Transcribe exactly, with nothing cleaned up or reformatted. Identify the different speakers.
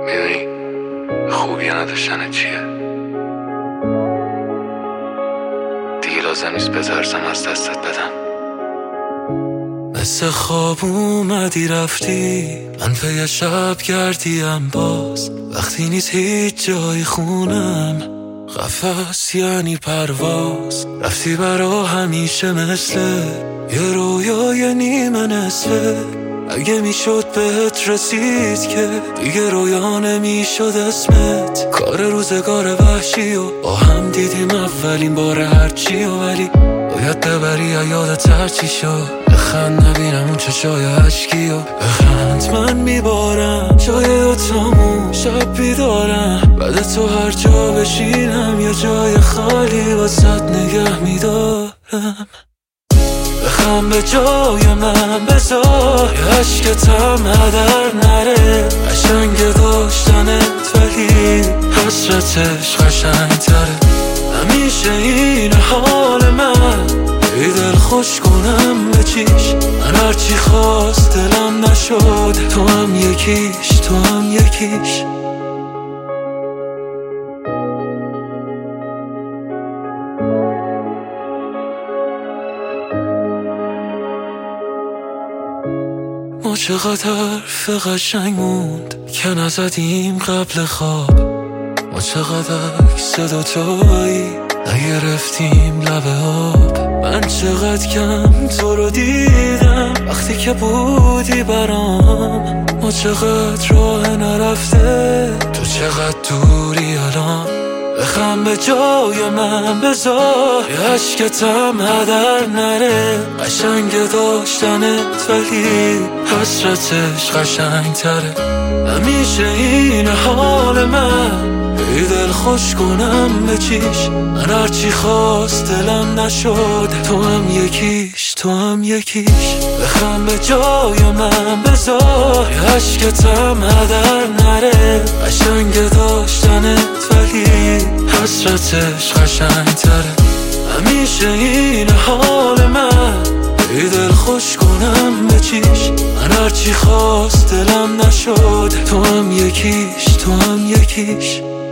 Speaker 1: میدونی خوبی نداشتن چیه؟ دیگه لازم نیست بترسم از دستت بدم.
Speaker 2: مثل خواب اومدی رفتی، من پی شب گردیم باز. وقتی نیست هیچ جای خونم، قفس یعنی پرواز. رفتی برا همیشه مثل یه رویای نیمه نصفه. اگه میشد بهت رسید که دیگه رویا نمیشد اسمت. کار روزگار وحشی و با هم دیدیم اولین بار هرچی و ولی باید ببری یا یادت هرچی شد. بخند نبینم اون چشای عشقی و بخند من میبارم جای دوتامون شب بیدارم. بعد تو هر جا بشینم یه جای خالی واسط نگه میدارم. بخم به جای من بذار یه عشقتم هدر نره. قشنگ داشتنت ولی حسرتش قشنگ تره. همیشه این حال من ای دل خوش کنم به چیش. من هرچی خواست دلم نشد، تو هم یکیش تو هم یکیش. ما چقدر حرف قشنگ موند که نزدیم قبل خواب. ما چقدر عکس دوتایی نگرفتیم لب آب. من چقدر کم تو رو دیدم وقتی که بودی برام. ما چقدر راه نرفته، تو چقدر دوری الان. بخم به جای من بذار یه عشقتم هدر نره. قشنگ داشتنت ولی حسرتش قشنگ تره. همیشه این حال من ای دل خوش کنم به چیش. من هرچی خواست دلم نشد، تو هم یکیش تو هم یکیش. بخم به جای من بذار یه عشقتم هدر نره. قشنگ داشتنت ولی حسرتش قشنگ تره. همیشه این حال من ای دل خوش کنم به چیش. من هرچی خواست دلم نشد، تو هم یکیش تو هم یکیش.